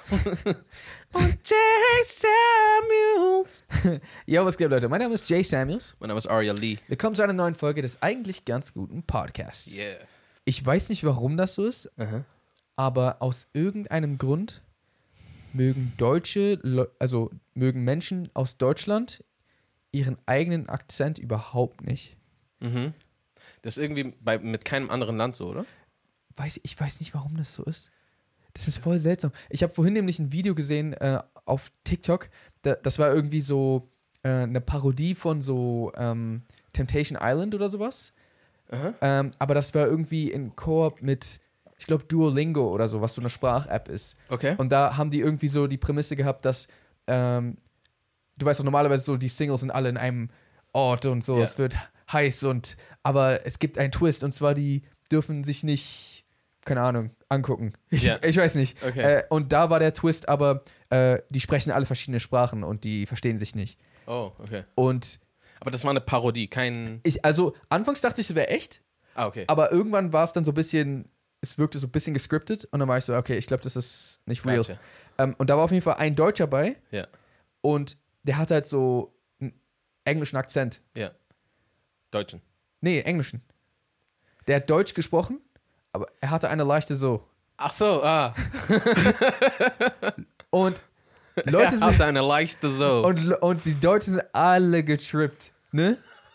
Und Jay Samuels. Yo, was geht, Leute? Mein Name ist Jay Samuels. Mein Name ist Arya Lee. Willkommen zu einer neuen Folge des eigentlich ganz guten Podcasts. Yeah. Ich weiß nicht, warum das so ist, aber aus irgendeinem Grund mögen mögen Menschen aus Deutschland ihren eigenen Akzent überhaupt nicht. Mhm. Das ist irgendwie mit keinem anderen Land so, oder? Ich weiß nicht, warum das so ist. Das ist voll seltsam. Ich habe vorhin nämlich ein Video gesehen auf TikTok. Das war irgendwie so eine Parodie von so Temptation Island oder sowas. Aber das war irgendwie in Koop mit, ich glaube, Duolingo oder so, was so eine Sprach-App ist. Okay. Und da haben die irgendwie so die Prämisse gehabt, dass du weißt doch, normalerweise so, die Singles sind alle in einem Ort und so, es wird heiß aber es gibt einen Twist und zwar, die dürfen sich nicht, keine Ahnung, angucken. Ich weiß nicht. Okay. Und da war der Twist, aber die sprechen alle verschiedene Sprachen und die verstehen sich nicht. Oh, okay. Aber das war eine Parodie, anfangs dachte ich, es wäre echt, okay. aber irgendwann war es dann so ein bisschen, es wirkte so ein bisschen gescriptet und dann war ich so, okay, ich glaube, das ist nicht real. Gotcha. Und da war auf jeden Fall ein Deutscher bei und der hat halt so einen englischen Akzent. Ja. Deutschen. Nee, englischen. Der hat Deutsch gesprochen, aber er hatte eine leichte so. Ach so, Und Leute er hatte eine leichte so. Und die Deutschen sind alle getrippt, ne?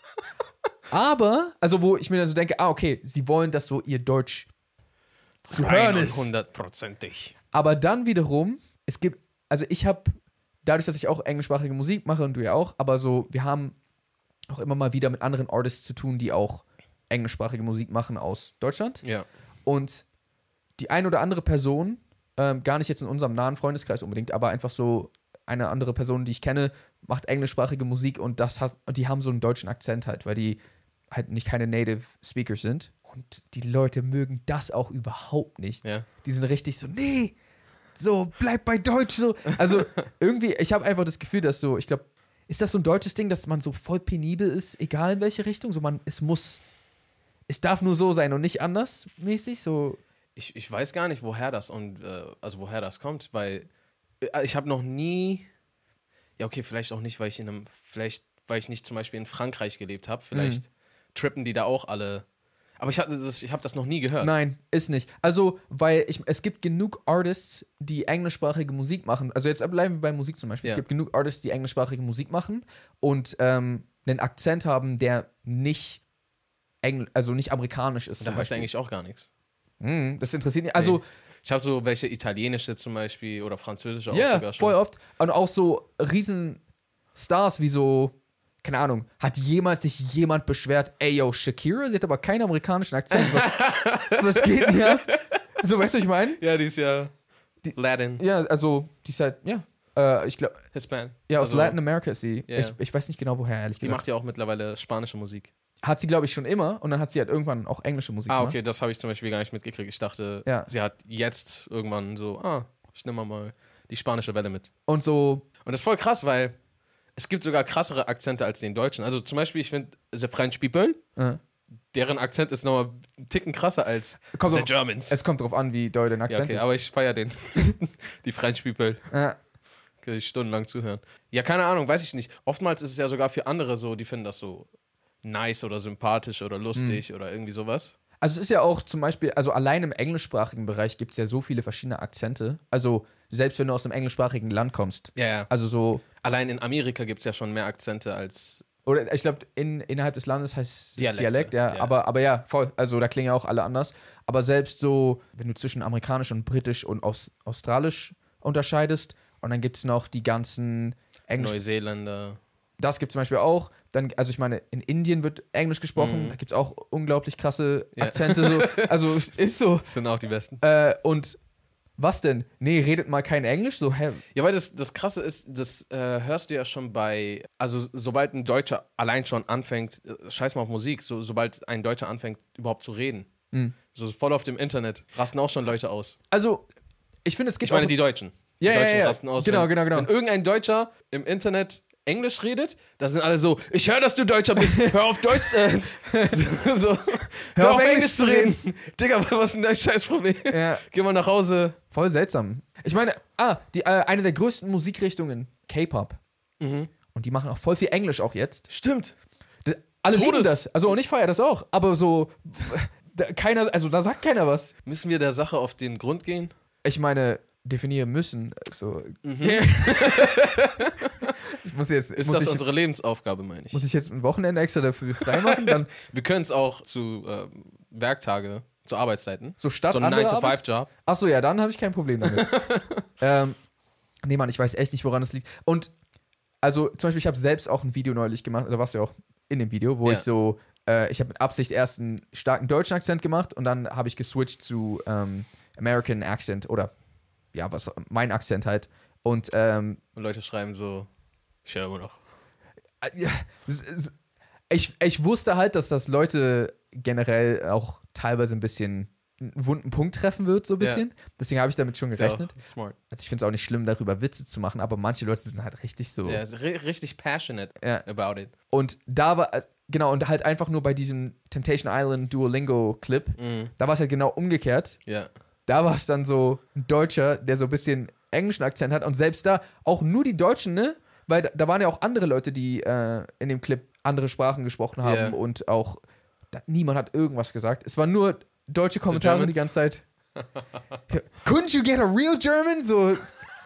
Aber, also wo ich mir dann so denke, okay, sie wollen, dass so ihr Deutsch zu hören ist. 100%ig. Aber dann wiederum, ich habe, dadurch, dass ich auch englischsprachige Musik mache und du ja auch, aber so, wir haben auch immer mal wieder mit anderen Artists zu tun, die auch englischsprachige Musik machen aus Deutschland. Ja. Und die ein oder andere Person, gar nicht jetzt in unserem nahen Freundeskreis unbedingt, aber einfach so eine andere Person, die ich kenne, macht englischsprachige Musik und die haben so einen deutschen Akzent halt, weil die halt nicht keine Native Speakers sind. Und die Leute mögen das auch überhaupt nicht. Ja. Die sind richtig so, nee, so, bleib bei Deutsch, so. Also irgendwie, ich habe einfach das Gefühl, dass so, ich glaube, ist das so ein deutsches Ding, dass man so voll penibel ist, egal in welche Richtung? So, es darf nur so sein und nicht anders mäßig, so. Ich weiß gar nicht, woher das kommt, weil ich habe noch nie, ja okay, vielleicht auch nicht, weil ich nicht zum Beispiel in Frankreich gelebt habe, vielleicht trippen die da auch alle, aber ich habe das noch nie gehört. Nein, ist nicht. Also, weil es gibt genug Artists, die englischsprachige Musik machen, also jetzt bleiben wir bei Musik zum Beispiel, es gibt genug Artists, die englischsprachige Musik machen und einen Akzent haben, der nicht nicht amerikanisch ist. Da hörst du eigentlich auch gar nichts. Das interessiert mich. Also, ich habe so welche italienische zum Beispiel oder französische auch sogar schon. Voll oft. Und auch so riesen Stars wie so, keine Ahnung, hat jemals sich jemand beschwert, ey, yo, Shakira, sie hat aber keinen amerikanischen Akzent. Was geht denn hier? So, weißt du, was ich meine? Ja, die ist ja Latin. Ja, also, die ist halt, ich glaube. Hispanic. Ja, aus Latin America ist sie. Yeah. Ich weiß nicht genau, woher, ehrlich gesagt. Die macht ja auch mittlerweile spanische Musik. Hat sie, glaube ich, schon immer und dann hat sie halt irgendwann auch englische Musik gemacht. Okay, das habe ich zum Beispiel gar nicht mitgekriegt. Ich dachte, sie hat jetzt irgendwann so, ich nehme mal die spanische Welle mit. Und das ist voll krass, weil es gibt sogar krassere Akzente als den deutschen. Also zum Beispiel, ich finde, the French people, deren Akzent ist nochmal einen Ticken krasser als the Germans. Es kommt drauf an, wie doll dein Akzent ist. Aber ich feiere den. Die French people. Ja. Kann ich stundenlang zuhören. Ja, keine Ahnung, weiß ich nicht. Oftmals ist es ja sogar für andere so, die finden das so nice oder sympathisch oder lustig oder irgendwie sowas. Also es ist ja auch zum Beispiel, also allein im englischsprachigen Bereich gibt es ja so viele verschiedene Akzente. Also selbst wenn du aus einem englischsprachigen Land kommst. Ja. Also so. Allein in Amerika gibt es ja schon mehr Akzente als. Oder ich glaube, innerhalb des Landes heißt es Dialekt, ja. Aber ja, voll. Also da klingen ja auch alle anders. Aber selbst so, wenn du zwischen amerikanisch und britisch und australisch unterscheidest, und dann gibt es noch die ganzen Neuseeländer. Das gibt es zum Beispiel auch. Dann, also ich meine, in Indien wird Englisch gesprochen. Da gibt es auch unglaublich krasse Akzente. So. Also ist so. Das sind auch die besten. Und was denn? Nee, redet mal kein Englisch? So, hä? Ja, weil das Krasse ist, das hörst du ja schon also sobald ein Deutscher allein schon anfängt, scheiß mal auf Musik, sobald ein Deutscher anfängt, überhaupt zu reden. So voll auf dem Internet rasten auch schon Leute aus. Also, ich finde, es gibt die Deutschen. Die Deutschen rasten aus. Genau. Wenn irgendein Deutscher im Internet Englisch redet, da sind alle so, ich höre, dass du Deutscher bist, hör auf Deutsch, hör auf Englisch zu reden. Digga, was ist denn dein Scheißproblem? Ja. Geh mal nach Hause. Voll seltsam. Ich meine, eine der größten Musikrichtungen, K-Pop. Mhm. Und die machen auch voll viel Englisch auch jetzt. Stimmt. Alle lieben das. Also und ich feiere das auch. Aber so, da sagt keiner was. Müssen wir der Sache auf den Grund gehen? Ich meine, definieren müssen. So. Ich muss jetzt. Ist das unsere Lebensaufgabe, meine ich? Muss ich jetzt ein Wochenende extra dafür freimachen? Dann Wir können es auch zu Werktage, zu Arbeitszeiten. so statt So ein andere Arbeit? 9-to-5-Job. Achso, ja, dann habe ich kein Problem damit. Nee, Mann, ich weiß echt nicht, woran es liegt. Und also zum Beispiel, ich habe selbst auch ein Video neulich gemacht, da warst du ja auch in dem Video, wo Ja. ich so, ich habe mit Absicht erst einen starken deutschen Akzent gemacht und dann habe ich geswitcht zu American Accent oder ja, was, mein Akzent halt. Und Und Leute schreiben so, ich höre immer noch. ja, ich wusste halt, dass das Leute generell auch teilweise ein bisschen einen wunden Punkt treffen wird, so ein bisschen. Deswegen habe ich damit schon gerechnet. Ist ja smart. Also ich finde es auch nicht schlimm, darüber Witze zu machen, aber manche Leute sind halt richtig so. Ja, ist richtig passionate Ja. about it. Und da war, genau, und halt einfach nur bei diesem Temptation Island Duolingo-Clip, da war es halt genau umgekehrt. Ja. Da war es dann so ein Deutscher, der so ein bisschen englischen Akzent hat und selbst da auch nur die Deutschen, ne? Weil da waren ja auch andere Leute, die in dem Clip andere Sprachen gesprochen haben Ja. und auch niemand hat irgendwas gesagt. Es waren nur deutsche Kommentare Germans? die ganze Zeit. Couldn't you get a real German? So.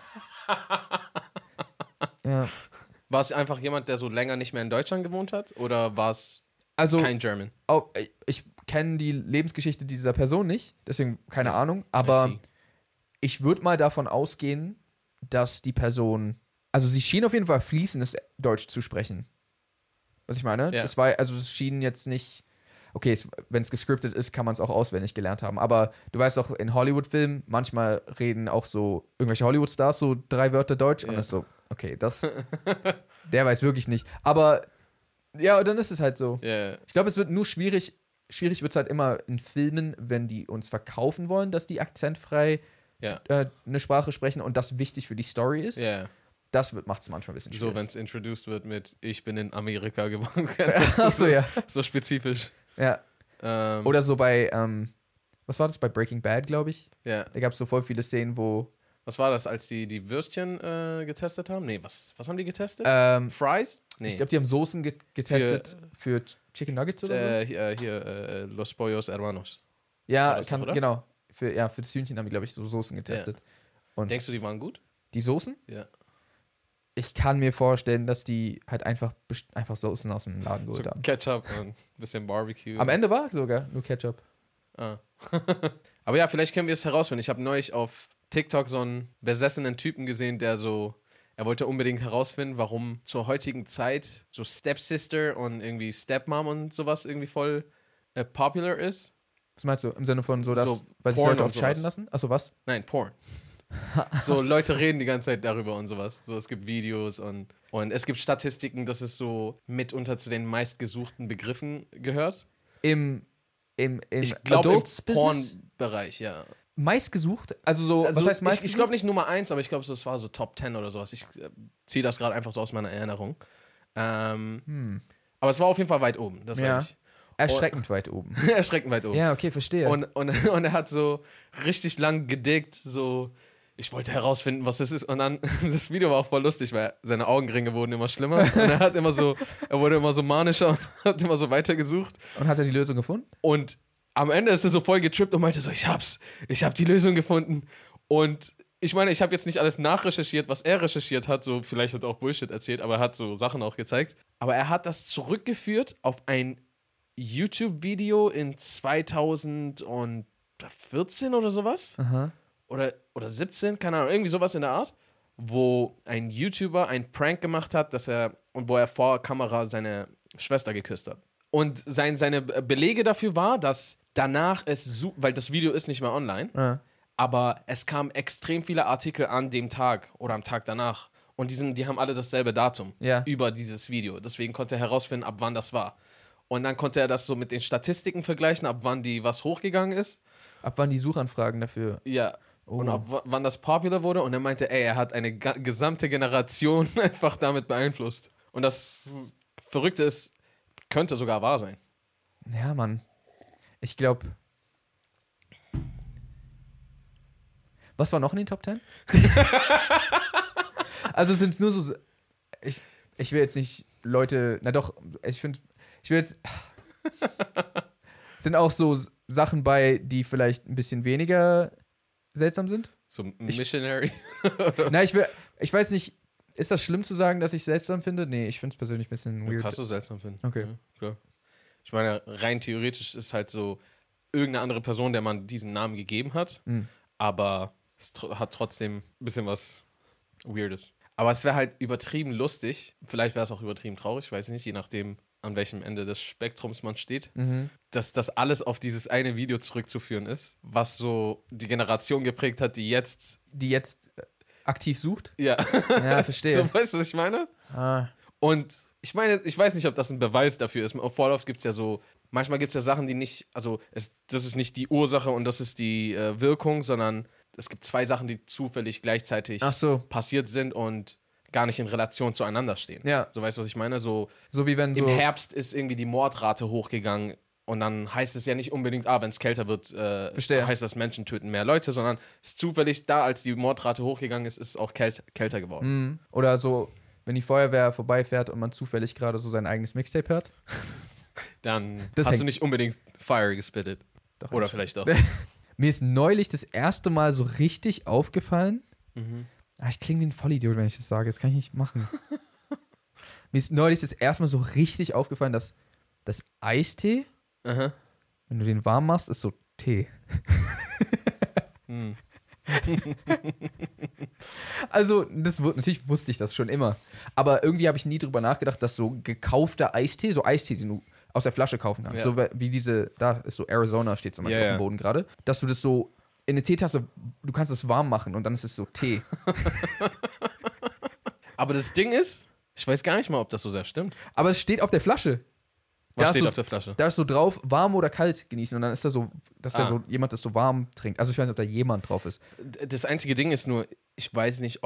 Ja. War es einfach jemand, der so länger nicht mehr in Deutschland gewohnt hat? Oder war es Also, kein German? ich kenne die Lebensgeschichte dieser Person nicht, deswegen keine Ahnung, I aber see. ich würde mal davon ausgehen, dass die Person, also sie schien auf jeden Fall fließendes Deutsch zu sprechen. Was ich meine? Ja. Das war, also es schien jetzt nicht, okay, wenn es gescriptet ist, kann man es auch auswendig gelernt haben, aber du weißt doch, in Hollywood-Filmen, manchmal reden auch so irgendwelche Hollywood-Stars so 3 Wörter Deutsch und Ja. das ist so, okay, der weiß wirklich nicht. Aber ja, dann ist es halt so. Ja. Ich glaube, es wird nur schwierig wird es halt immer in Filmen, wenn die uns verkaufen wollen, dass die akzentfrei Ja. eine Sprache sprechen und das wichtig für die Story ist. Ja. Das macht es manchmal ein bisschen So, schwierig. wenn es introduced wird mit ich bin in Amerika geboren. Achso, ja. So spezifisch. Ja. Oder so bei, was war das, bei Breaking Bad, glaube ich? Ja. Da gab es so voll viele Szenen, wo Was war das, als die Würstchen getestet haben? Nee, was haben die getestet? ähm, Fries? Nee. ich glaube, die haben Soßen getestet für Chicken Nuggets oder so. Hier, Los Pollos Hermanos. war Ja, das doch, oder? genau. Für das Hühnchen haben die, glaube ich, so Soßen getestet. Und Denkst du, die waren gut? die Soßen? Ja. Ich kann mir vorstellen, dass die halt einfach Soßen aus dem Laden So geholt haben. Ketchup und ein bisschen Barbecue. Am Ende war sogar nur Ketchup. Ah. Aber ja, vielleicht können wir es herausfinden. Ich habe neulich auf TikTok so einen besessenen Typen gesehen, der so, er wollte unbedingt herausfinden, warum zur heutigen Zeit so Stepsister und irgendwie Stepmom und sowas irgendwie voll popular ist. Was meinst du? Im Sinne von so, dass, So weil sich Porn Leute und oft scheiden sowas. lassen? Achso, was? Nein, Porn. So, Leute reden die ganze Zeit darüber und sowas. So, es gibt Videos und es gibt Statistiken, dass es so mitunter zu den meistgesuchten Begriffen gehört. Im Ich glaube im Adults-Business? Porn-Bereich, ja. Meistgesucht? Also so, was heißt meistgesucht? ich glaube nicht Nummer 1, aber ich glaube, es war so Top 10 oder sowas. Ich ziehe das gerade einfach so aus meiner Erinnerung. Aber es war auf jeden Fall weit oben, das Ja. weiß ich. Erschreckend weit oben. Erschreckend weit oben. Ja, okay, verstehe. Und er hat so richtig lang gedickt, so, ich wollte herausfinden, was das ist. Und dann, das Video war auch voll lustig, weil seine Augenringe wurden immer schlimmer. Und er wurde immer so manischer und hat immer so weitergesucht. Und hat er die Lösung gefunden? Und am Ende ist er so voll getrippt und meinte so, ich hab die Lösung gefunden. Und ich meine, ich habe jetzt nicht alles nachrecherchiert, was er recherchiert hat, so vielleicht hat er auch Bullshit erzählt, aber er hat so Sachen auch gezeigt. Aber er hat das zurückgeführt auf ein YouTube-Video in 2014 oder sowas. Aha. Oder 17, keine Ahnung, irgendwie sowas in der Art, wo ein YouTuber einen Prank gemacht hat, wo er vor Kamera seine Schwester geküsst hat. Und seine Belege dafür war, dass danach weil das Video ist nicht mehr online, Ja. aber es kamen extrem viele Artikel an dem Tag oder am Tag danach. Und die haben alle dasselbe Datum über dieses Video. Deswegen konnte er herausfinden, ab wann das war. Und dann konnte er das so mit den Statistiken vergleichen, ab wann was hochgegangen ist. Ab wann die Suchanfragen dafür? Ja. Oh. Und ab wann das popular wurde. Und er meinte, er hat eine gesamte Generation einfach damit beeinflusst. Und das Verrückte ist, könnte sogar wahr sein. Ja, Mann. Ich glaube. Was war noch in den Top 10? Also sind es nur so. Ich will jetzt nicht Leute. Na doch, ich will jetzt. Sind auch so Sachen bei, die vielleicht ein bisschen weniger seltsam sind? So Missionary? Na, ich weiß nicht, ist das schlimm zu sagen, dass ich seltsam finde? Nee, ich finde es persönlich ein bisschen weird. Kannst du seltsam finden. Okay. Ja, klar. Ich meine, rein theoretisch ist halt so irgendeine andere Person, der man diesen Namen gegeben hat, aber es hat trotzdem ein bisschen was Weirdes. Aber es wäre halt übertrieben lustig, vielleicht wäre es auch übertrieben traurig, ich weiß nicht, je nachdem, an welchem Ende des Spektrums man steht, dass das alles auf dieses eine Video zurückzuführen ist, was so die Generation geprägt hat, die jetzt aktiv sucht? Ja, Ja, verstehe. So, weißt du, was ich meine? Und ich meine, ich weiß nicht, ob das ein Beweis dafür ist. Auf Vorlauf gibt es ja so, manchmal gibt es ja Sachen, die nicht, also das ist nicht die Ursache und das ist die Wirkung, sondern es gibt zwei Sachen, die zufällig gleichzeitig passiert sind und gar nicht in Relation zueinander stehen. Ja. So, weißt du, was ich meine? So wie wenn im Herbst ist irgendwie die Mordrate hochgegangen und dann heißt es ja nicht unbedingt, wenn es kälter wird, heißt das, Menschen töten mehr Leute, sondern es ist zufällig da, als die Mordrate hochgegangen ist, ist es auch kälter geworden. Oder so, wenn die Feuerwehr vorbeifährt und man zufällig gerade so sein eigenes Mixtape hört. Dann hast du nicht unbedingt Fire gespittet. Doch, oder vielleicht doch. Mir ist neulich das erste Mal so richtig aufgefallen. Ich klinge wie ein Vollidiot, wenn ich das sage. Das kann ich nicht machen. Mir ist neulich das erste Mal so richtig aufgefallen, dass das Eistee, wenn du den warm machst, ist so Tee. Also, natürlich wusste ich das schon immer. Aber irgendwie habe ich nie drüber nachgedacht, dass so gekaufter Eistee, so Eistee, den du aus der Flasche kaufen kannst, so wie da ist so Arizona, steht zum Beispiel auf dem Boden gerade, dass du das so in eine Teetasse, du kannst es warm machen und dann ist es so Tee. Aber das Ding ist, ich weiß gar nicht mal, ob das so sehr stimmt. Aber es steht auf der Flasche. Was steht auf der Flasche? Da ist so drauf, warm oder kalt genießen. Und dann ist da so, dass da so jemand das so warm trinkt. Also ich weiß nicht, ob da jemand drauf ist. Das einzige Ding ist nur, ich weiß nicht,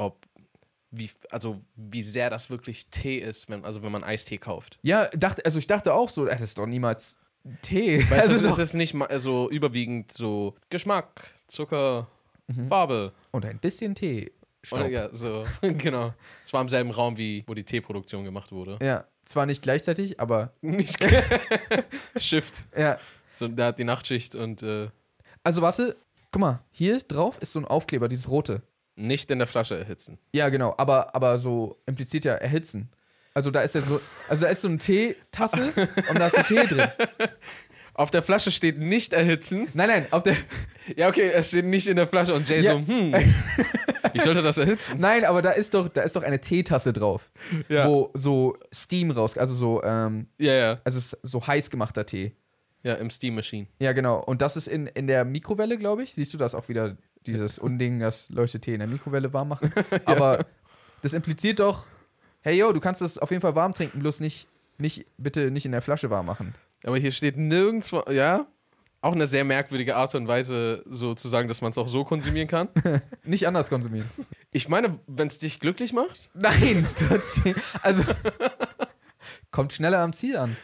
wie sehr das wirklich Tee ist, wenn man Eistee kauft. Ja, ich dachte auch so, das ist doch niemals Tee. Weißt du, das ist nicht so überwiegend so Geschmack, Zucker, Farbe. Und ein bisschen Tee. Und, ja, so, genau. Es war im selben Raum, wo die Teeproduktion gemacht wurde. Ja, zwar nicht gleichzeitig, aber nicht Shift. Ja. So, der hat die Nachtschicht und Also warte, guck mal, hier drauf ist so ein Aufkleber, dieses rote. Nicht in der Flasche erhitzen. Ja, genau, aber so impliziert ja erhitzen. Also da ist ja so, da ist so eine Teetasse und da ist so Tee drin. Auf der Flasche steht nicht erhitzen. Nein, auf der. Ja, okay, es steht nicht in der Flasche und Jay so, ich sollte das erhitzen. Nein, aber da ist doch eine Teetasse drauf, wo so Steam raus, also so, also so heiß gemachter Tee. Ja, im Steam Machine. Ja, genau. Und das ist in der Mikrowelle, glaube ich. Siehst du das auch wieder, dieses Unding, dass Leute Tee in der Mikrowelle warm machen? Aber das impliziert doch, hey, yo, du kannst das auf jeden Fall warm trinken, bloß bitte nicht in der Flasche warm machen. Aber hier steht nirgendwo, auch eine sehr merkwürdige Art und Weise, so zu sagen, dass man es auch so konsumieren kann. Nicht anders konsumieren. Ich meine, wenn es dich glücklich macht? Nein, trotzdem. Also, kommt schneller am Ziel an.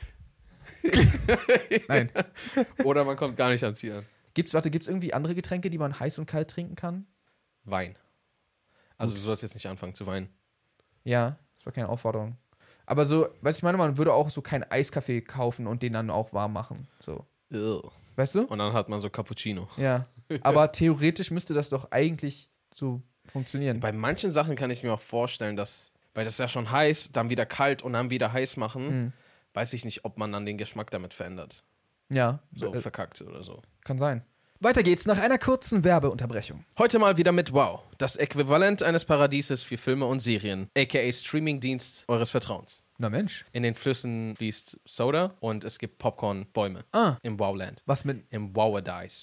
Nein. Oder man kommt gar nicht am Ziel an. Gibt's irgendwie andere Getränke, die man heiß und kalt trinken kann? Wein. Also du sollst jetzt nicht anfangen zu weinen. Ja, das war keine Aufforderung. Aber so, weißt du, ich meine, man würde auch so keinen Eiskaffee kaufen und den dann auch warm machen. So. Weißt du? Und dann hat man so Cappuccino. Ja. Aber theoretisch müsste das doch eigentlich so funktionieren. Bei manchen Sachen kann ich mir auch vorstellen, weil das ja schon heiß, dann wieder kalt und dann wieder heiß machen, weiß ich nicht, ob man dann den Geschmack damit verändert. Ja. So verkackt oder so. Kann sein. Weiter geht's nach einer kurzen Werbeunterbrechung. Heute mal wieder mit Wow, das Äquivalent eines Paradieses für Filme und Serien, aka Streamingdienst eures Vertrauens. Na Mensch. In den Flüssen fließt Soda und es gibt Popcorn-Bäume im Wowland. Was mit... Im Wowadice.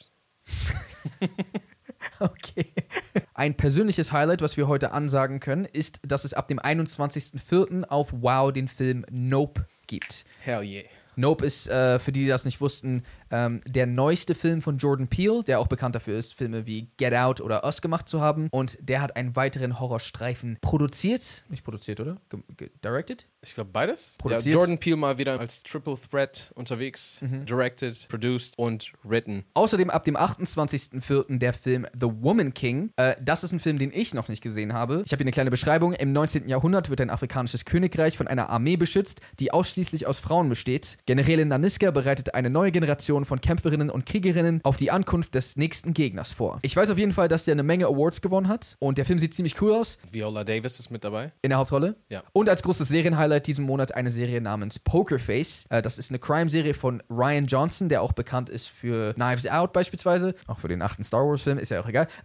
Okay. Ein persönliches Highlight, was wir heute ansagen können, ist, dass es ab dem 21.04. auf Wow den Film Nope gibt. Hell yeah. Nope ist, für die das nicht wussten, Der neueste Film von Jordan Peele, der auch bekannt dafür ist, Filme wie Get Out oder Us gemacht zu haben. Und der hat einen weiteren Horrorstreifen produziert. Nicht produziert, oder? Directed? Ich glaube beides. Produziert. Ja, Jordan Peele mal wieder als Triple Threat unterwegs. Directed, produced und written. Außerdem ab dem 28.04. der Film The Woman King. Das ist ein Film, den ich noch nicht gesehen habe. Ich habe hier eine kleine Beschreibung. Im 19. Jahrhundert wird ein afrikanisches Königreich von einer Armee beschützt, die ausschließlich aus Frauen besteht. Generälin Naniska bereitet eine neue Generation von Kämpferinnen und Kriegerinnen auf die Ankunft des nächsten Gegners vor. Ich weiß auf jeden Fall, dass der eine Menge Awards gewonnen hat. Und der Film sieht ziemlich cool aus. Viola Davis ist mit dabei. In der Hauptrolle. Ja. Und als großes Serienhighlight diesen Monat eine Serie namens Poker Face. Das ist eine Crime-Serie von Ryan Johnson, der auch bekannt ist für Knives Out beispielsweise. Auch für den 8. Star Wars-Film, ist ja auch egal.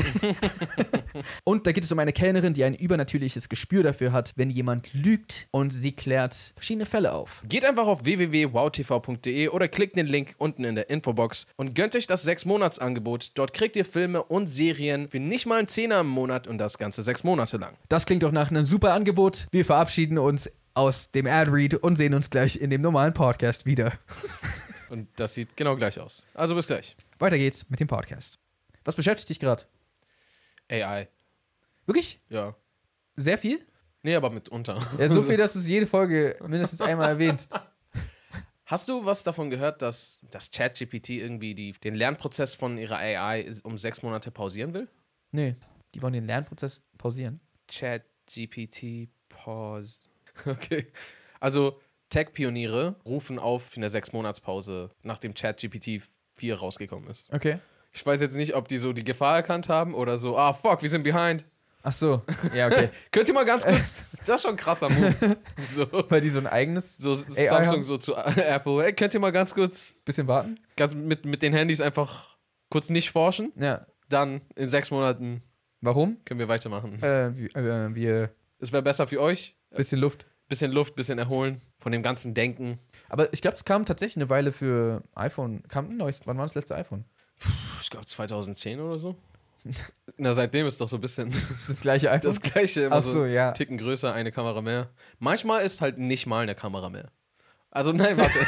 Und da geht es um eine Kellnerin, die ein übernatürliches Gespür dafür hat, wenn jemand lügt, und sie klärt verschiedene Fälle auf. Geht einfach auf www.wowtv.de oder klickt den Link unten in der Infobox und gönnt euch das 6-Monats-Angebot. Dort kriegt ihr Filme und Serien für nicht mal einen Zehner im Monat und das Ganze 6 Monate lang. Das klingt doch nach einem super Angebot. Wir verabschieden uns aus dem Ad-Read und sehen uns gleich in dem normalen Podcast wieder. Und das sieht genau gleich aus. Also bis gleich. Weiter geht's mit dem Podcast. Was beschäftigt dich gerade? AI. Wirklich? Ja. Sehr viel? Nee, aber mitunter. Ja, so viel, dass du es jede Folge mindestens einmal erwähnst. Hast du was davon gehört, dass das ChatGPT irgendwie den Lernprozess von ihrer AI um 6 Monate pausieren will? Nee, die wollen den Lernprozess pausieren. ChatGPT Pause. Okay. Also Tech-Pioniere rufen auf für eine 6-Monats-Pause, nachdem ChatGPT 4 rausgekommen ist. Okay. Ich weiß jetzt nicht, ob die so die Gefahr erkannt haben oder so, fuck, wir sind behind. Ach so, ja, okay. Könnt ihr mal ganz kurz, das ist schon ein krasser Move. So, Weil die so ein eigenes so AI Samsung haben? so zu Apple, hey, könnt ihr mal ganz kurz Bisschen warten? mit den Handys einfach kurz nicht forschen? Ja. Dann in 6 Monaten Warum? können wir weitermachen. Wir Es wäre besser für euch. bisschen Luft. Bisschen Luft, bisschen erholen von dem ganzen Denken. Aber ich glaube, es kam tatsächlich eine Weile für iPhone. Kam ein neues. Wann war das letzte iPhone? Ich glaube 2010 oder so. Na, seitdem ist doch so ein bisschen Das gleiche iPhone? das Gleiche. Immer Ach so, ja. einen Ticken größer, eine Kamera mehr. Manchmal ist halt nicht mal eine Kamera mehr. Also nein, warte.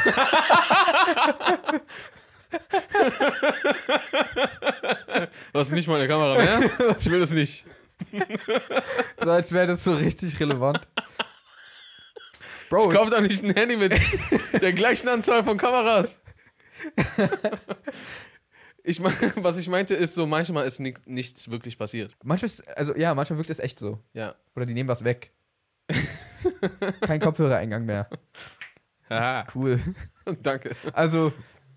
Was, nicht mal eine Kamera mehr? Ich will das nicht. So, als wäre das so richtig relevant. Bro, Ich kaufe doch nicht ein Handy mit der gleichen Anzahl von Kameras. Was ich meinte ist so, manchmal ist nichts wirklich passiert. manchmal wirkt es echt so. Ja. Oder die nehmen was weg. Kein Kopfhörereingang mehr. Haha, Cool. danke. Also,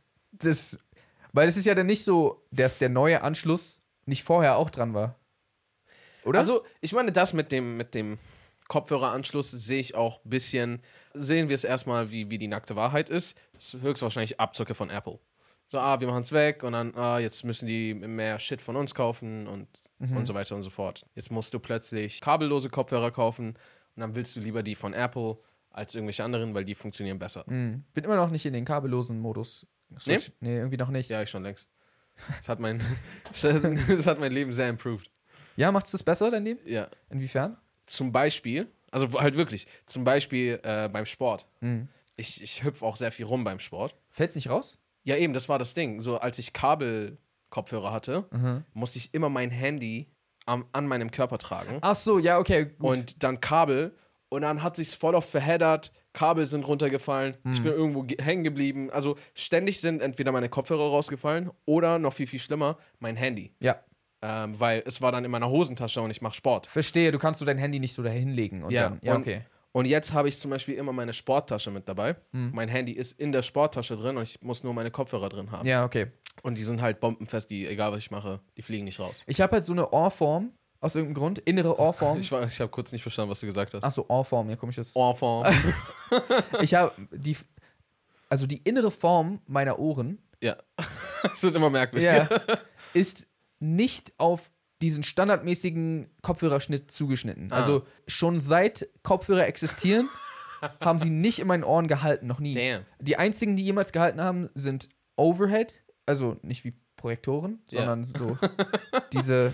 weil es ist ja dann nicht so, dass der neue Anschluss nicht vorher auch dran war. Oder? Also, ich meine, das mit dem Kopfhöreranschluss sehe ich auch ein bisschen, sehen wir es erstmal, wie die nackte Wahrheit ist. Das ist höchstwahrscheinlich Abzocke von Apple. So, wir machen es weg und dann, jetzt müssen die mehr Shit von uns kaufen und so weiter und so fort. Jetzt musst du plötzlich kabellose Kopfhörer kaufen und dann willst du lieber die von Apple als irgendwelche anderen, weil die funktionieren besser. Bin immer noch nicht in den kabellosen Modus. Nee? Nee, irgendwie noch nicht. Ja, ich schon längst. Das hat mein Leben sehr improved. Ja, macht's das besser, dein Leben? Ja. Inwiefern? Zum Beispiel, also halt wirklich, zum Beispiel beim Sport. Ich hüpfe auch sehr viel rum beim Sport. Fällt's nicht raus? Ja, eben, das war das Ding. So, als ich Kabelkopfhörer hatte, musste ich immer mein Handy an meinem Körper tragen. Ach so, ja, okay, gut. Und dann Kabel. Und dann hat sich's voll oft verheddert. Kabel sind runtergefallen. Ich bin irgendwo hängen geblieben. Also ständig sind entweder meine Kopfhörer rausgefallen oder noch viel, viel schlimmer, mein Handy. Ja, Weil es war dann in meiner Hosentasche und ich mache Sport. verstehe. Du kannst so dein Handy nicht so da hinlegen. Und dann, ja, okay. Und jetzt habe ich zum Beispiel immer meine Sporttasche mit dabei. Mein Handy ist in der Sporttasche drin und ich muss nur meine Kopfhörer drin haben. Ja, okay. Und die sind halt bombenfest, egal was ich mache, die fliegen nicht raus. Ich habe halt so eine Ohrform, aus irgendeinem Grund, innere Ohrform. Ich habe kurz nicht verstanden, was du gesagt hast. Ach so, Ohrform, ja, komisches. Enfant. Ich habe die innere Form meiner Ohren Ja. Das wird immer merkwürdiger. ist nicht auf diesen standardmäßigen Kopfhörerschnitt zugeschnitten. Also schon seit Kopfhörer existieren, haben sie nicht in meinen Ohren gehalten, noch nie. Damn. Die einzigen, die jemals gehalten haben, sind Overhead, also nicht wie Projektoren, sondern so diese,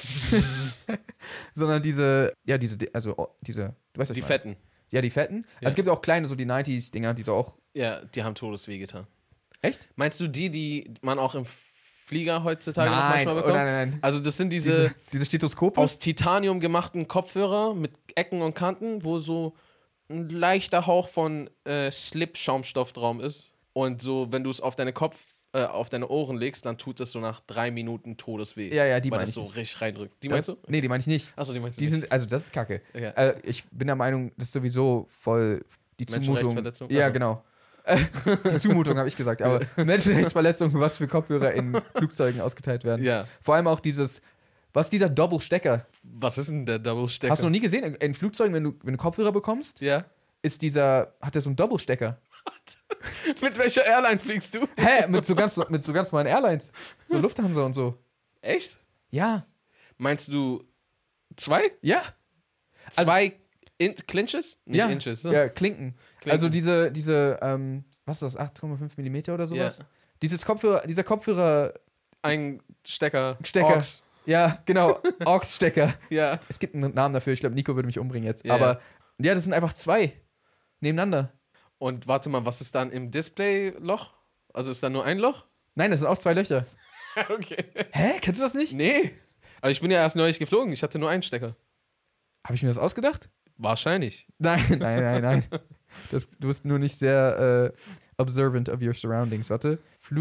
sondern diese, du weißt was Die ich meine. Fetten. Ja, die fetten. Ja. Also es gibt auch kleine, so die 90s-Dinger, die so auch. Ja, die haben Todesweh getan. Echt? Meinst du die man auch im Flieger heutzutage noch manchmal oh, bekommt? nein. Also das sind diese Stethoskope? aus Titanium gemachten Kopfhörer mit Ecken und Kanten, wo so ein leichter Hauch von Slip-Schaumstoff drauf ist. Und so, wenn du es auf auf deine Ohren legst, dann tut es so nach 3 Minuten Todesweh. Ja, die weil meine das ich so nicht. richtig reindrückt. Die meinst du? Nee, die meine ich nicht. Achso, die meinst du Die nicht. sind, also das ist kacke. Ja. Ich bin der Meinung, das ist sowieso voll die Zumutung. Menschenrechtsverletzung? Ja, Achso. genau. Die Zumutung habe ich gesagt, aber Menschenrechtsverletzung, was für Kopfhörer in Flugzeugen ausgeteilt werden. Ja. Vor allem auch dieser Doppelstecker. Was ist denn der Double-Stecker? Hast du noch nie gesehen? In Flugzeugen, wenn du Kopfhörer bekommst, Ja. hat der so einen Doppelstecker. Mit welcher Airline fliegst du? Hä? Mit so ganz normalen Airlines. So Lufthansa und so. Echt? Ja. Meinst du 2? Ja. 2 Clinches? Nicht ja. Inches, ne? Ja, Klinken. Also diese was ist das, 8,5 Millimeter oder sowas? Ja. Dieser Kopfhörer, Ein Stecker. Stecker. Aux. ja, genau, AUX-Stecker. Ja. Es gibt einen Namen dafür, ich glaube, Nico würde mich umbringen jetzt. Ja, Aber ja, das sind einfach 2 nebeneinander. Und warte mal, was ist dann im Display-Loch? Also ist da nur ein Loch? Nein, das sind auch 2 Löcher. Okay. Hä? Kennst du das nicht? Nee. Aber ich bin ja erst neulich geflogen. Ich hatte nur einen Stecker. Habe ich mir das ausgedacht? Wahrscheinlich. Nein. Du bist nur nicht sehr observant of your surroundings. Warte.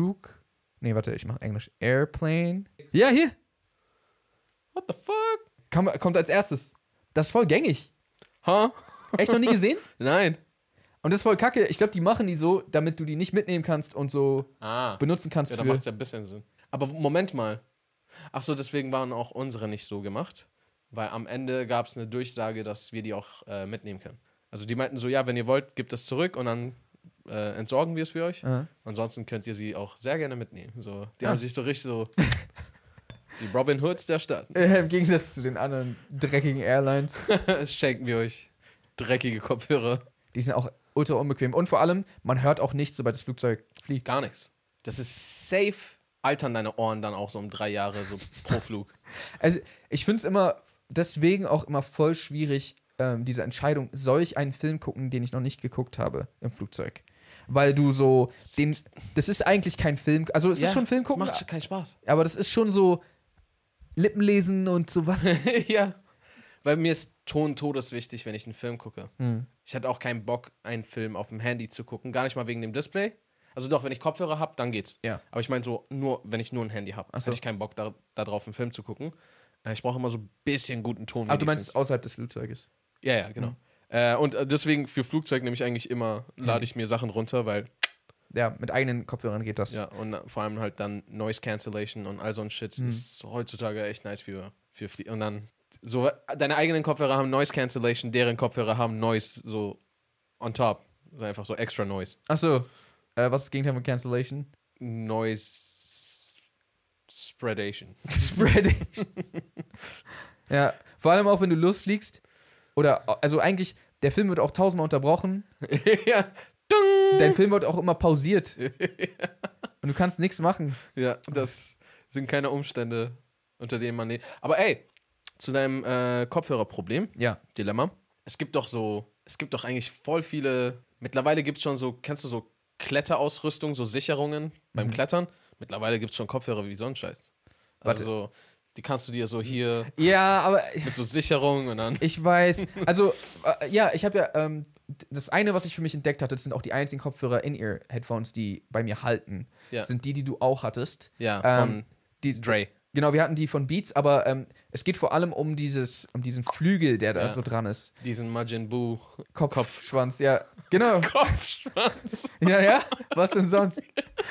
Ich mache Englisch. Airplane. Ja, hier. What the fuck? Kommt als erstes. Das ist voll gängig. Huh? Echt noch nie gesehen? Nein. Und das ist voll kacke. Ich glaube, die machen die so, damit du die nicht mitnehmen kannst und so benutzen kannst Ja, da macht es ja ein bisschen Sinn. Aber Moment mal. Ach so, deswegen waren auch unsere nicht so gemacht. Weil am Ende gab es eine Durchsage, dass wir die auch mitnehmen können. Also die meinten so, ja, wenn ihr wollt, gebt es zurück und dann entsorgen wir es für euch. Aha. Ansonsten könnt ihr sie auch sehr gerne mitnehmen. So, die haben sich so richtig so die Robin Hoods der Stadt. Im Gegensatz zu den anderen dreckigen Airlines. Schenken wir euch dreckige Kopfhörer. Die sind auch ultra unbequem. Und vor allem, man hört auch nichts, sobald das Flugzeug fliegt. Gar nichts. Das ist safe. Altern deine Ohren dann auch so um 3 Jahre so pro Flug. Also, ich finde es deswegen auch immer voll schwierig, diese Entscheidung, soll ich einen Film gucken, den ich noch nicht geguckt habe im Flugzeug? Weil du so, das ist eigentlich kein Film, also es ist schon ein Film gucken, das macht keinen Spaß. aber das ist schon so Lippenlesen und sowas. Ja, weil mir ist Ton todeswichtig, wenn ich einen Film gucke. Ich hatte auch keinen Bock, einen Film auf dem Handy zu gucken, gar nicht mal wegen dem Display. Also doch, wenn ich Kopfhörer habe, dann geht's. Ja. Aber ich meine so, wenn ich nur ein Handy habe, hätte ich keinen Bock, da drauf einen Film zu gucken. Ich brauche immer so ein bisschen guten Ton. Aber du meinst außerhalb des Flugzeuges? Ja, genau. Und deswegen für Flugzeug nehme ich eigentlich immer, lade ich mir Sachen runter, weil ja, mit eigenen Kopfhörern geht das. ja, und vor allem halt dann Noise Cancellation und all so ein Shit ist heutzutage echt nice für und dann so, deine eigenen Kopfhörer haben Noise Cancellation, deren Kopfhörer haben Noise so on top. Also einfach so extra Noise. Achso, was ist das Gegenteil von Cancellation? Noise Spreadation. Spreading. Ja, vor allem auch, wenn du losfliegst. Oder, also eigentlich, der Film wird auch 1000-mal unterbrochen. Ja. Dein Film wird auch immer pausiert. Und du kannst nichts machen. Ja, das sind keine Umstände, unter denen man lebt. Aber ey, zu deinem Kopfhörerproblem, Ja. Dilemma. Es gibt doch eigentlich voll viele, mittlerweile gibt es schon so, kennst du so Kletterausrüstung, so Sicherungen beim Klettern? Mittlerweile gibt es schon Kopfhörer wie so ein Scheiß. Also so, die kannst du dir so hier Ja, aber mit so Sicherung und dann. ich weiß. Also, ja, ich habe ja, das eine, was ich für mich entdeckt hatte, das sind auch die einzigen Kopfhörer In-Ear-Headphones, die bei mir halten. Ja. Sind die du auch hattest. Ja, von Die, Dre. Genau, wir hatten die von Beats, aber es geht vor allem um diesen Flügel, der da so dran ist. Diesen Majin Buu Kopfschwanz, ja. Genau. Kopfschwanz. Ja, was denn sonst?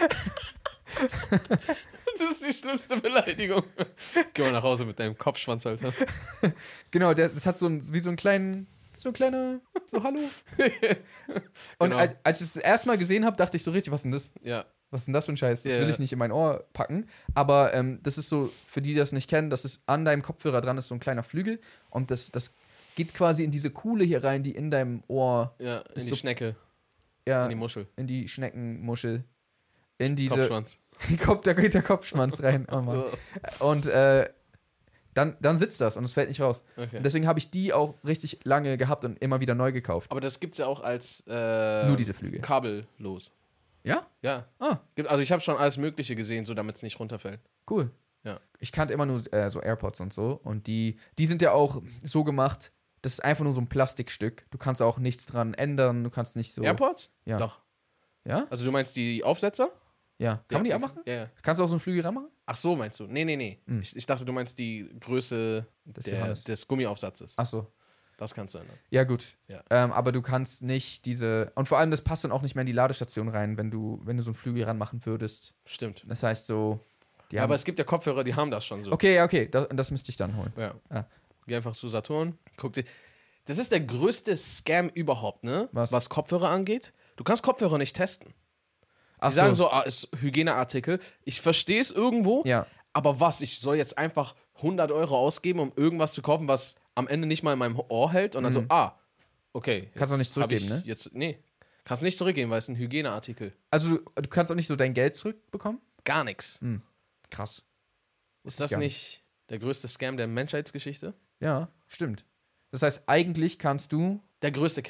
Das ist die schlimmste Beleidigung. Geh mal nach Hause mit deinem Kopfschwanz, Alter. Genau, das hat so ein kleiner, so Hallo. Und Genau. als ich es das erste Mal gesehen habe, dachte ich so richtig, was ist denn das? Ja. Was ist denn das für ein Scheiß? Das Ja. will ich nicht in mein Ohr packen. Aber das ist so, für die, die das nicht kennen, das ist an deinem Kopfhörer dran, ist so ein kleiner Flügel. Und das geht quasi in diese Kuhle hier rein, die in deinem Ohr, Ja, in die so- Schnecke, ja, in die Muschel. in die Schneckenmuschel. In diese. Kopfschwanz. Da geht der Kopfschwanz rein. Oh Mann. Und dann sitzt das und es fällt nicht raus. Okay. Und deswegen habe ich die auch richtig lange gehabt und immer wieder neu gekauft. Aber das gibt's ja auch als Nur diese Flügel. kabellos. Ja? Ja. Ah, Also ich habe schon alles Mögliche gesehen, so damit es nicht runterfällt. cool. Ja. Ich kannte immer nur so AirPods und so. Und die sind ja auch so gemacht, das ist einfach nur so ein Plastikstück. Du kannst auch nichts dran ändern. Du kannst nicht so. AirPods? Ja. Doch. Ja? Also du meinst die Aufsetzer? Ja. Kann man die abmachen? Ja, ja. Kannst du auch so einen Flügel ranmachen? Ach so, meinst du? Nee. Hm. Ich dachte, du meinst die Größe Johannes. des Gummiaufsatzes. Ach so. Das kannst du ändern. Ja, gut. Ja. Aber du kannst nicht diese. Und vor allem, das passt dann auch nicht mehr in die Ladestation rein, wenn du so einen Flügel ranmachen würdest. Stimmt. Das heißt so. Die Ja, haben, aber es gibt ja Kopfhörer, die haben das schon so. okay, ja, okay. Das müsste ich dann holen. Ja. Ah. Geh einfach zu Saturn, guck dir. Das ist der größte Scam überhaupt, ne? Was? Kopfhörer angeht. Du kannst Kopfhörer nicht testen. Ach Die sagen so, ist Hygieneartikel. Ich verstehe es irgendwo, Ja. aber was? Ich soll jetzt einfach 100 € ausgeben, um irgendwas zu kaufen, was am Ende nicht mal in meinem Ohr hält und dann so, okay. Kannst du nicht zurückgeben, ne? Nee, kannst nicht zurückgeben, weil es ein Hygieneartikel. Also, du kannst auch nicht so dein Geld zurückbekommen? Gar nichts. Krass. Ist das gar nicht der größte Scam der Menschheitsgeschichte? Ja, stimmt. Das heißt, eigentlich kannst du. Der größte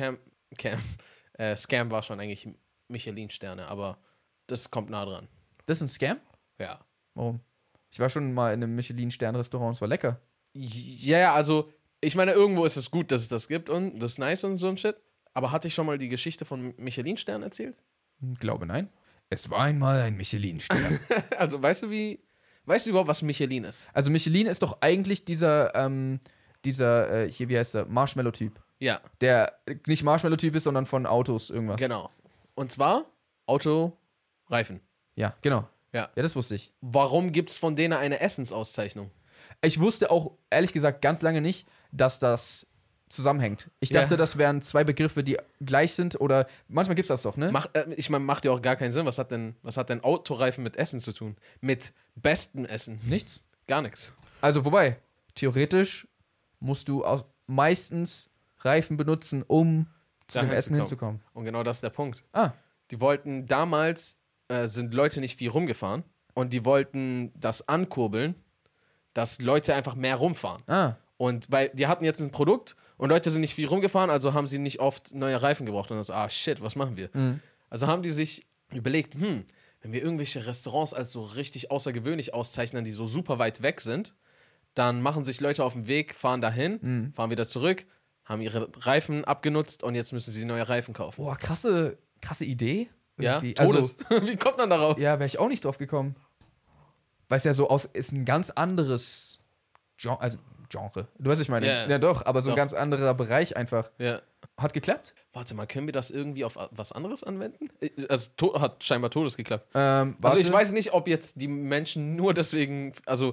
Scam war schon eigentlich Michelin-Sterne, aber das kommt nah dran. Das ist ein Scam? Ja. Warum? Ich war schon mal in einem Michelin-Stern-Restaurant, es war lecker. Ja, also, ich meine, irgendwo ist es gut, dass es das gibt und das ist nice und so ein Shit. Aber hatte ich schon mal die Geschichte von Michelin-Stern erzählt? Glaube nein. Es war einmal ein Michelin-Stern. Also, weißt du überhaupt, was Michelin ist? Also Michelin ist doch eigentlich dieser, hier, wie heißt der, Marshmallow-Typ. Ja, Der nicht Marshmallow-Typ ist, sondern von Autos irgendwas. genau. Und zwar Autoreifen. Ja, genau. Ja. Ja, das wusste ich. Warum gibt es von denen eine Essensauszeichnung? Ich wusste auch, ehrlich gesagt, ganz lange nicht, dass das zusammenhängt. Ich Ja. dachte, das wären zwei Begriffe, die gleich sind oder manchmal gibt's das doch, ne? Ich meine, macht ja auch gar keinen Sinn. Was hat denn Autoreifen mit Essen zu tun? Mit bestem Essen? Nichts. Gar nichts. Also, wobei, theoretisch musst du auch meistens Reifen benutzen, um zu dem Dahin Essen zu kommen. hinzukommen. Und genau das ist der Punkt. Ah, Die wollten damals, sind Leute nicht viel rumgefahren und die wollten das ankurbeln, dass Leute einfach mehr rumfahren. Und weil die hatten jetzt ein Produkt und Leute sind nicht viel rumgefahren, also haben sie nicht oft neue Reifen gebraucht. Und dann so, shit, was machen wir? Also haben die sich überlegt, wenn wir irgendwelche Restaurants als so richtig außergewöhnlich auszeichnen, die so super weit weg sind, dann machen sich Leute auf den Weg, fahren dahin, fahren wieder zurück, haben ihre Reifen abgenutzt und jetzt müssen sie neue Reifen kaufen. boah, krasse Idee. Ja, Irgendwie. Todes. Wie kommt man darauf? Ja, wäre ich auch nicht drauf gekommen. Weil es ja so ist ein ganz anderes Genre. Du weißt, was ich meine. Ja. Ja, doch, aber so ein Doch. ganz anderer Bereich einfach. Ja. Hat geklappt? Warte mal, können wir das irgendwie auf was anderes anwenden? Also hat scheinbar Todes geklappt. Warte. Also ich weiß nicht, ob jetzt die Menschen nur deswegen, also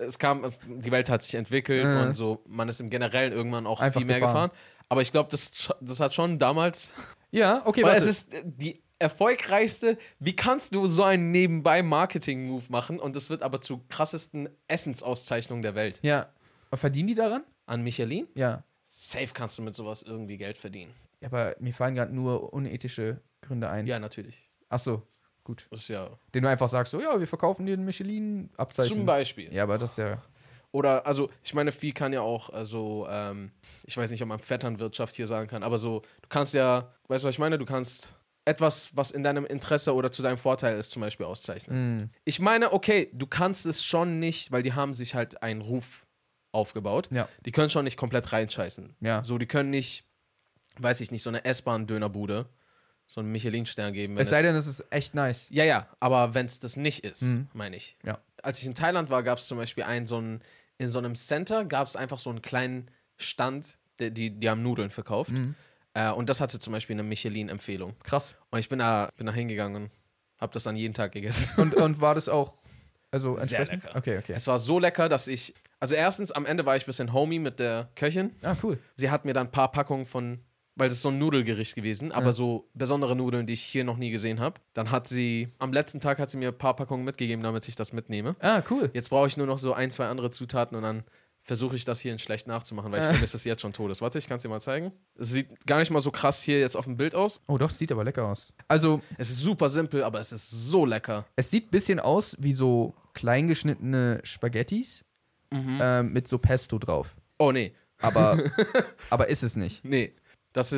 die Welt hat sich entwickelt und so, man ist im Generellen irgendwann auch Einfach viel mehr gefahren. Aber ich glaube, das hat schon damals, Ja, okay, weil warte. es ist die erfolgreichste, wie kannst du so einen Nebenbei-Marketing-Move machen und das wird aber zur krassesten Essensauszeichnung der Welt. Ja. Und verdienen die daran? An Michelin? Ja. Safe kannst du mit sowas irgendwie Geld verdienen. Ja, aber mir fallen gerade nur unethische Gründe ein. Ja, natürlich. Ach so, gut. Das ist ja Den du einfach sagst, so, ja, wir verkaufen dir ein Michelin-Abzeichen. zum Beispiel. Ja, aber das ist ja. Oder, also, ich meine, viel kann ja auch, also, ich weiß nicht, ob man Vetternwirtschaft hier sagen kann, aber so, du kannst ja, weißt du, was ich meine? Du kannst etwas, was in deinem Interesse oder zu deinem Vorteil ist, zum Beispiel auszeichnen. Ich meine, okay, du kannst es schon nicht, weil die haben sich halt einen Ruf aufgebaut. Ja. Die können schon nicht komplett reinscheißen. Ja. So, die können nicht, weiß ich nicht, so eine S-Bahn-Dönerbude, so einen Michelin-Stern geben. Es sei denn, es ist echt nice. Ja, aber wenn es das nicht ist, meine ich. Ja. Als ich in Thailand war, gab es zum Beispiel in so einem Center gab es einfach so einen kleinen Stand, die haben Nudeln verkauft. Und das hatte zum Beispiel eine Michelin-Empfehlung. Krass. Und ich bin da hingegangen und habe das dann jeden Tag gegessen. Und war das auch, also Sehr entsprechend? lecker. Okay. Es war so lecker, dass also erstens, am Ende war ich ein bisschen Homie mit der Köchin. Ah, cool. Sie hat mir dann ein paar Packungen weil es ist so ein Nudelgericht gewesen, aber so besondere Nudeln, die ich hier noch nie gesehen habe. Dann am letzten Tag hat sie mir ein paar Packungen mitgegeben, damit ich das mitnehme. Ah, cool. Jetzt brauche ich nur noch so 1, 2 andere Zutaten und dann versuche ich das hier in schlecht nachzumachen, weil ich vermisse es jetzt schon todes. Warte, ich kann es dir mal zeigen. Es sieht gar nicht mal so krass hier jetzt auf dem Bild aus. Oh, doch, sieht aber lecker aus. Also, Es ist super simpel, aber es ist so lecker. es sieht ein bisschen aus wie so kleingeschnittene Spaghettis mit so Pesto drauf. Oh, nee. Aber ist es nicht. Nee. Das ist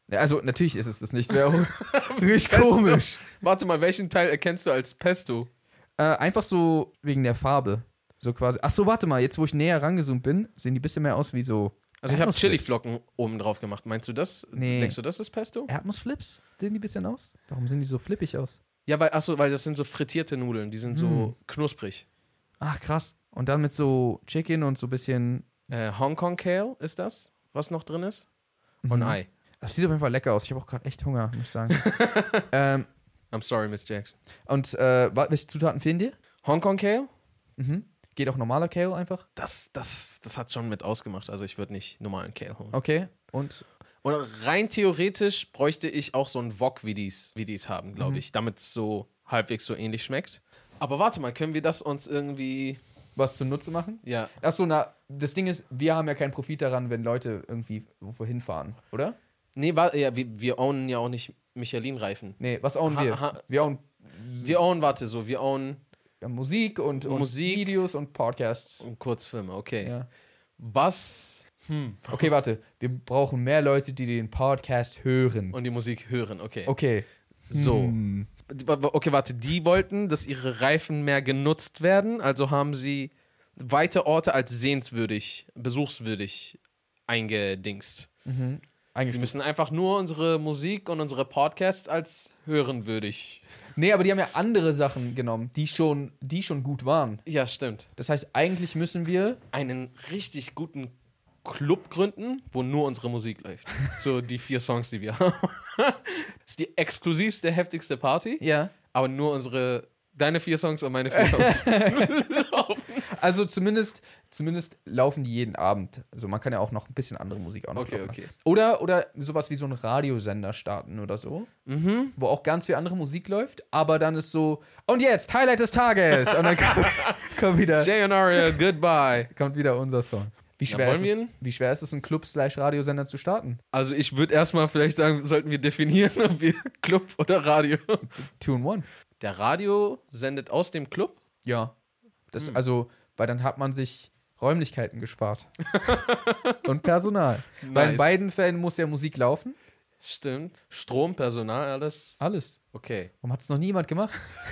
Ja, also, natürlich ist es das nicht. Wäre auch richtig Pesto. komisch. Warte mal, welchen Teil erkennst du als Pesto? Einfach so wegen der Farbe. So quasi. Achso, warte mal, jetzt wo ich näher rangezoomt bin, sehen die ein bisschen mehr aus wie so. Also ich habe Erdnussflips. Chili-Flocken oben drauf gemacht. Meinst du das? Nee. Denkst du, das ist Pesto? Erdnussflips? Sehen die ein bisschen aus? Warum sehen die so flippig aus? Ja, weil das sind so frittierte Nudeln. Die sind so knusprig. Ach, krass. Und dann mit so Chicken und so ein bisschen. Hongkong Kale ist das, was noch drin ist. Und Ei. Das sieht auf jeden Fall lecker aus. Ich habe auch gerade echt Hunger, muss ich sagen. I'm sorry, Miss Jackson. Und welche Zutaten fehlen dir? Hongkong Kale? Mhm. Geht auch normaler Kale einfach? Das hat schon mit ausgemacht. Also ich würde nicht normalen Kale holen. Okay. Und rein theoretisch bräuchte ich auch so einen Wok, wie die's haben, glaube ich. Damit es so halbwegs so ähnlich schmeckt. Aber warte mal, können wir das uns irgendwie... was zunutze machen? Ja. Achso, das Ding ist, wir haben ja keinen Profit daran, wenn Leute irgendwie wohin fahren, oder? Nee, wir ownen ja auch nicht Michelin-Reifen. Nee, was ownen wir? Wir ownen Wir ownen Musik und Videos und Podcasts. und Kurzfilme, okay. Ja. Was? Okay, warte. Wir brauchen mehr Leute, die den Podcast hören. Und die Musik hören, okay. Okay. So. Okay, warte, die wollten, dass ihre Reifen mehr genutzt werden, also haben sie weite Orte als sehenswürdig, besuchswürdig eingedingst. Wir Eingestuft. müssen einfach nur unsere Musik und unsere Podcasts als hörenwürdig. Nee, aber die haben ja andere Sachen genommen, die schon gut waren. Ja, stimmt. Das heißt, eigentlich müssen wir. Einen richtig guten Club gründen, wo nur unsere Musik läuft. So die 4 Songs, die wir haben. Das ist die exklusivste, heftigste Party, Ja. aber nur deine 4 Songs und meine 4 Songs. Also zumindest laufen die jeden Abend. Also man kann ja auch noch ein bisschen andere Musik auch noch Okay, laufen. okay. Oder sowas wie so einen Radiosender starten oder so. Wo auch ganz viel andere Musik läuft, aber dann ist so, und jetzt, Highlight des Tages! Und dann kommt wieder, Jay und Aria, goodbye. kommt wieder unser Song. Wie schwer, wollen wir ihn? wie schwer ist es, einen Club/Radiosender zu starten? Also ich würde erstmal vielleicht sagen, sollten wir definieren, ob wir Club oder Radio. 2 in 1. Der Radio sendet aus dem Club? Ja. Also, weil dann hat man sich Räumlichkeiten gespart. Und Personal. Weil in Nice. beiden Fällen muss ja Musik laufen. Stimmt. Strom, Personal, alles. Alles. Okay. Warum hat es noch nie jemand gemacht?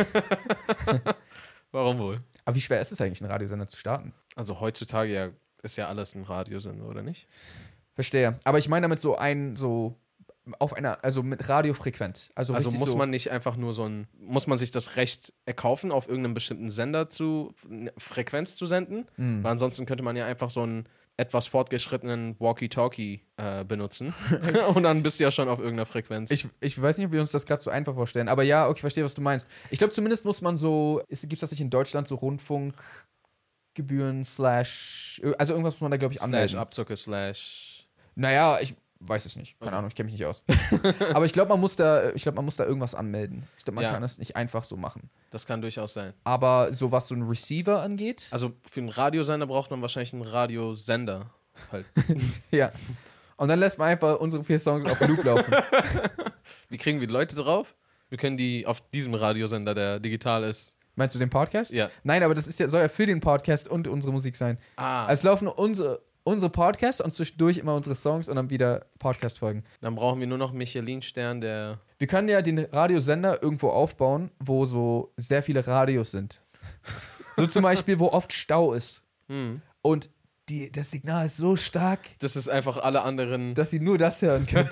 Warum wohl? Aber wie schwer ist es eigentlich, einen Radiosender zu starten? Also heutzutage ist ja alles ein Radiosender, oder nicht? Verstehe. Aber ich meine damit also mit Radiofrequenz. Also Also richtig muss so, man nicht einfach nur muss man sich das Recht erkaufen, auf irgendeinem bestimmten Sender Frequenz zu senden? Weil ansonsten könnte man ja einfach so einen etwas fortgeschrittenen Walkie-Talkie benutzen. Und dann bist du ja schon auf irgendeiner Frequenz. Ich weiß nicht, ob wir uns das gerade so einfach vorstellen. Aber ja, okay, ich verstehe, was du meinst. Ich glaube, zumindest muss man gibt es das nicht in Deutschland, so Rundfunkgebühren / also irgendwas muss man da, glaube ich, anmelden. Abzocke / Naja, ich weiß es nicht. Keine Ahnung, ich kenne mich nicht aus. Aber ich glaube, man muss da irgendwas anmelden. Ich glaube, man kann das nicht einfach so machen. Das kann durchaus sein. Aber so was so ein Receiver angeht. Also für einen Radiosender braucht man wahrscheinlich einen Radiosender. Halt. Ja. Und dann lässt man einfach unsere 4 Songs auf Loop laufen. Wie kriegen wir die Leute drauf? Wir können die auf diesem Radiosender, der digital ist. Meinst du den Podcast? Ja. Nein, aber das soll ja für den Podcast und unsere Musik sein. Ah. Also es laufen unsere Podcasts und zwischendurch immer unsere Songs und dann wieder Podcast-Folgen. Dann brauchen wir nur noch Michelin-Stern, der. Wir können ja den Radiosender irgendwo aufbauen, wo so sehr viele Radios sind. So zum Beispiel, wo oft Stau ist. Und das Signal ist so stark, Das ist einfach alle anderen. dass sie nur das hören können.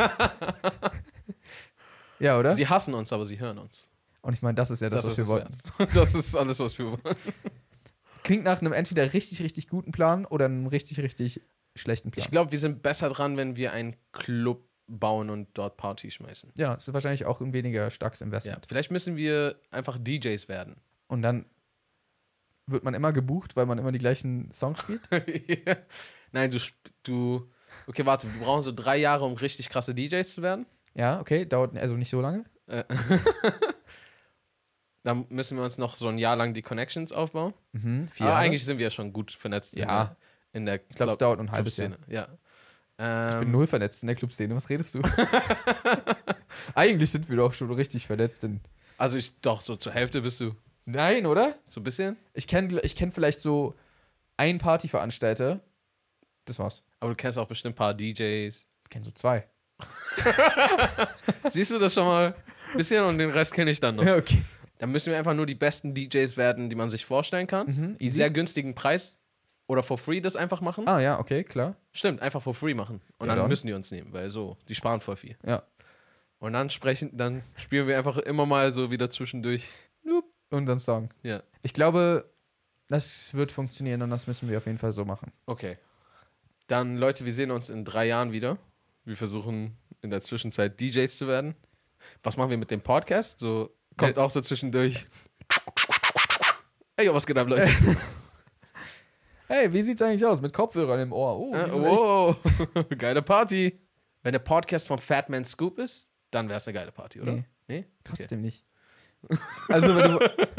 Ja, oder? Sie hassen uns, aber sie hören uns. Und ich meine, das ist ja das, was wir ist wollten. es wert. Das ist alles, was wir wollen. Klingt nach einem entweder richtig, richtig guten Plan oder einem richtig, richtig schlechten Plan. Ich glaube, wir sind besser dran, wenn wir einen Club bauen und dort Party schmeißen. Ja, es ist wahrscheinlich auch ein weniger starkes Ja. Investment. Vielleicht müssen wir einfach DJs werden. Und dann wird man immer gebucht, weil man immer die gleichen Songs spielt. Ja. Nein, du. Okay, warte, wir brauchen so 3 Jahre, um richtig krasse DJs zu werden. Ja, okay, dauert also nicht so lange. Dann müssen wir uns noch so ein Jahr lang die Connections aufbauen. 4 Aber Jahre. eigentlich sind wir ja schon gut vernetzt. Ja. In der Ich glaube, es dauert ein halbes Jahr. Clubszene. Ich Ja. bin null vernetzt in der Clubszene. Was redest du? Eigentlich sind wir doch schon richtig vernetzt. Also doch, so zur Hälfte bist du. Nein, oder? So ein bisschen. Ich kenn vielleicht so einen Partyveranstalter. Das war's. Aber du kennst auch bestimmt ein paar DJs. Ich kenne so 2. Siehst du das schon mal ein bisschen und den Rest kenne ich dann noch. Ja, okay. Dann müssen wir einfach nur die besten DJs werden, die man sich vorstellen kann. Easy. Sehr günstigen Preis oder for free das einfach machen. Ah, ja, okay, klar. Stimmt, einfach for free machen. Und Ja, dann dann. müssen die uns nehmen, weil so, die sparen voll viel. Ja. Und dann spielen wir einfach immer mal so wieder zwischendurch. Und dann Song. Ja. Ich glaube, das wird funktionieren und das müssen wir auf jeden Fall so machen. Okay. Dann, Leute, wir sehen uns in 3 Jahren wieder. Wir versuchen in der Zwischenzeit DJs zu werden. Was machen wir mit dem Podcast? So, kommt auch so zwischendurch. Ey, was geht ab, Leute? Hey, wie sieht's eigentlich aus? Mit Kopfhörern im Ohr. Oh, die sind Wow, geile Party. Wenn der Podcast vom Fat Man Scoop ist, dann wäre es eine geile Party, oder? Nee. Nee? echt, trotzdem nicht. Also, wenn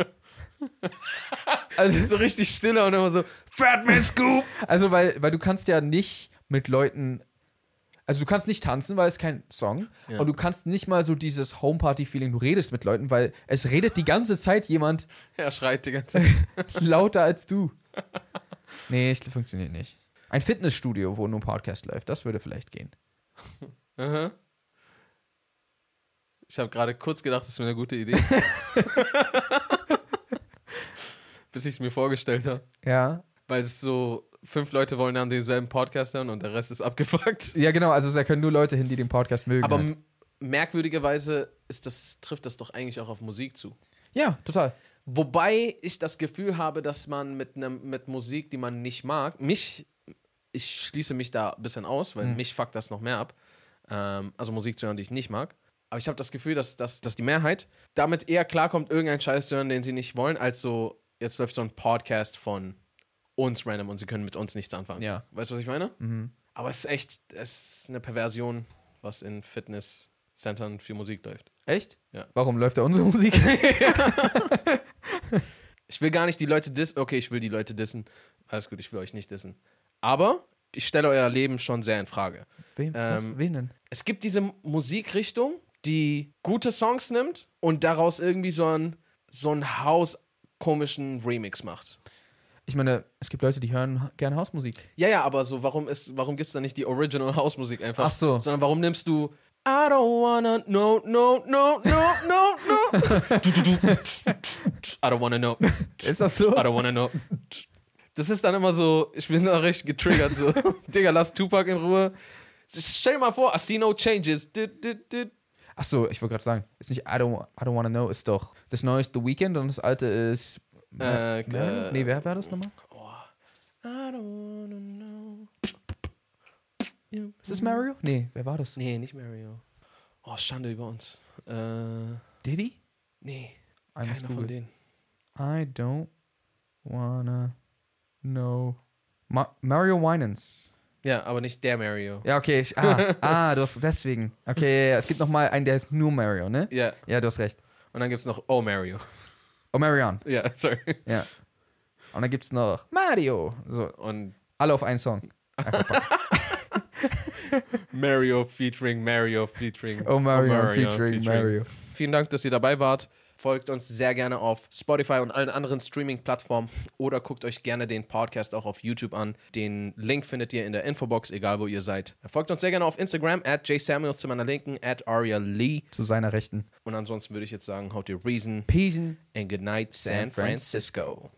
du, So richtig stille und immer so, Fat Man Scoop! also weil du kannst ja nicht mit Leuten, also du kannst nicht tanzen, weil es kein Song, Ja. und du kannst nicht mal so dieses Homeparty-Feeling, du redest mit Leuten, weil es redet die ganze Zeit jemand Er schreit die ganze Zeit. lauter als du. Nee, das funktioniert nicht. Ein Fitnessstudio, wo nur ein Podcast läuft, das würde vielleicht gehen. Aha. Ich habe gerade kurz gedacht, das wäre eine gute Idee. Bis ich es mir vorgestellt habe. Ja. Weil es so 5 Leute wollen dann denselben Podcast hören und der Rest ist abgefuckt. Ja, genau, also da können nur Leute hin, die den Podcast mögen. Aber halt. merkwürdigerweise trifft das doch eigentlich auch auf Musik zu. Ja, total. Wobei ich das Gefühl habe, dass man mit Musik, die man nicht mag, ich schließe mich da ein bisschen aus, weil mich fuckt das noch mehr ab. Also Musik zu hören, die ich nicht mag. Aber ich habe das Gefühl, dass die Mehrheit damit eher klarkommt, irgendeinen Scheiß zu hören, den sie nicht wollen, als so, jetzt läuft so ein Podcast von uns random und sie können mit uns nichts anfangen. Ja. Weißt du, was ich meine? Aber es ist eine Perversion, was in Fitnesscentern für Musik läuft. Echt? Ja. Warum läuft da unsere Musik? Ich will gar nicht die Leute dissen. Okay, ich will die Leute dissen. Alles gut, ich will euch nicht dissen. Aber ich stelle euer Leben schon sehr in Frage. Wen denn? Es gibt diese Musikrichtung, die gute Songs nimmt und daraus irgendwie so einen hauskomischen Remix macht. Ich meine, es gibt Leute, die hören gerne Hausmusik. Ja, aber so, warum gibt es da nicht die Original Hausmusik einfach? Ach so. Sondern warum nimmst du I don't wanna no. I don't wanna know. Ist das so? I don't wanna know. Das ist dann immer so, ich bin da richtig getriggert. So, Digga, lass Tupac in Ruhe. Stell dir mal vor, I see no changes. Ach so, ich wollte gerade sagen, ist nicht I don't wanna know, ist doch das neue ist The Weeknd und das alte ist nee, wer war das nochmal? I don't wanna know. Ist das Mario? Nee, wer war das? Nee, nicht Mario. Oh, Schande über uns. Diddy? Nee, I muss keiner von googeln. denen. I don't wanna know. Mario Winans. Ja, aber nicht der Mario. Ja, okay. Du hast deswegen. Okay, ja, es gibt noch mal einen, der heißt nur Mario, ne? Ja, Ja, du hast recht. und dann gibt's noch Oh Mario. Oh, Marion. Ja, sorry. Ja. Und dann gibt's noch Mario. So, Und alle auf einen Song. Mario featuring Mario featuring Oh, Mario featuring Mario. Vielen Dank, dass ihr dabei wart. Folgt uns sehr gerne auf Spotify und allen anderen Streaming-Plattformen oder guckt euch gerne den Podcast auch auf YouTube an. Den Link findet ihr in der Infobox, egal wo ihr seid. Folgt uns sehr gerne auf Instagram, @jsamuels zu meiner Linken, @AriaLee. Zu seiner Rechten. Und ansonsten würde ich jetzt sagen, haut ihr Reason Peace. and good night, San Francisco.